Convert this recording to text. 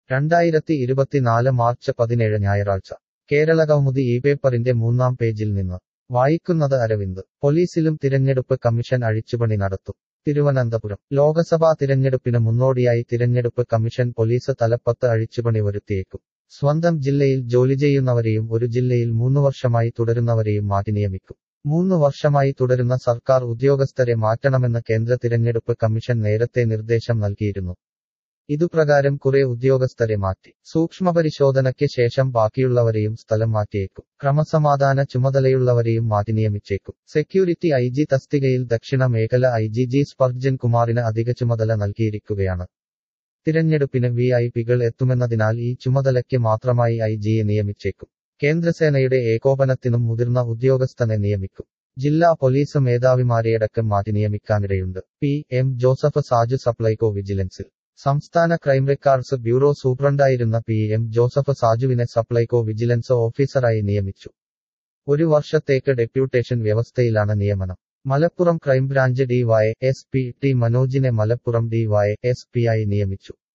2024 March 17 ഞായറാഴ്ച കേരളകൗമുദി ഈ പേപ്പറിന്റെ 3-ാം പേജിൽ നിന്ന് വായിക്കുന്നത് അരവിന്ദ്. പോലീസിലും തിരഞ്ഞെടുപ്പ് കമ്മീഷൻ അഴിച്ചുപണി നടത്തും. തിരുവനന്തപുരം ലോക്സഭാ തിരഞ്ഞെടുപ്പിന് മുന്നോടിയായി തിരഞ്ഞെടുപ്പ് കമ്മീഷൻ പോലീസ് തലപ്പത്ത് അഴിച്ചുപണി വരുത്തിയേക്കും. സ്വന്തം ജില്ലയിൽ ജോലി ചെയ്യുന്നവരെയും ഒരു ജില്ലയിൽ 3 വർഷമായി തുടരുന്നവരെയും മാറ്റി നിയമിക്കും. 3 വർഷമായി തുടരുന്ന സർക്കാർ ഉദ്യോഗസ്ഥരെ മാറ്റണമെന്ന് കേന്ദ്ര തിരഞ്ഞെടുപ്പ് കമ്മീഷൻ നേരത്തെ നിർദ്ദേശം നൽകിയിരുന്നു. ഇതുപ്രകാരം കുറെ ഉദ്യോഗസ്ഥരെ മാറ്റി. സൂക്ഷ്മപരിശോധനയ്ക്ക് ശേഷം ബാക്കിയുള്ളവരെയും സ്ഥലം മാറ്റിയേക്കും. ക്രമസമാധാന ചുമതലയുള്ളവരെയും മാറ്റി നിയമിച്ചേക്കും. സെക്യൂരിറ്റി ഐജി തസ്തികയിൽ ദക്ഷിണ മേഖല ഐജി ജി സ്പർജൻ കുമാറിന് അധിക ചുമതല നൽകിയിരിക്കുകയാണ്. തിരഞ്ഞെടുപ്പിന് വിഐപികൾ എത്തുമെന്നതിനാൽ ഈ ചുമതലയ്ക്ക് മാത്രമായി ഐജിയെ നിയമിച്ചേക്കും. കേന്ദ്രസേനയുടെ ഏകോപനത്തിനും മുതിർന്ന ഉദ്യോഗസ്ഥനെ നിയമിക്കും. ജില്ലാ പോലീസ് മേധാവിമാരെയടക്കം മാറ്റി നിയമിക്കാനിടയുണ്ട്. PM ജോസഫ് സാജു സപ്ലൈകോ വിജിലൻസിൽ. സംസ്ഥാന ക്രൈം റെക്കോർഡ്സ് ബ്യൂറോ സൂപ്രണ്ടായിരുന്ന PM ജോസഫ് സാജുവിനെ സപ്ലൈകോ വിജിലൻസ് ഓഫീസറായി നിയമിച്ചു. 1 വർഷത്തേക്ക് ഡെപ്യൂട്ടേഷൻ വ്യവസ്ഥയിലാണ് നിയമനം. മലപ്പുറം ക്രൈംബ്രാഞ്ച് DYSP ടി മനോജിനെ മലപ്പുറം DYSP ആയി നിയമിച്ചു.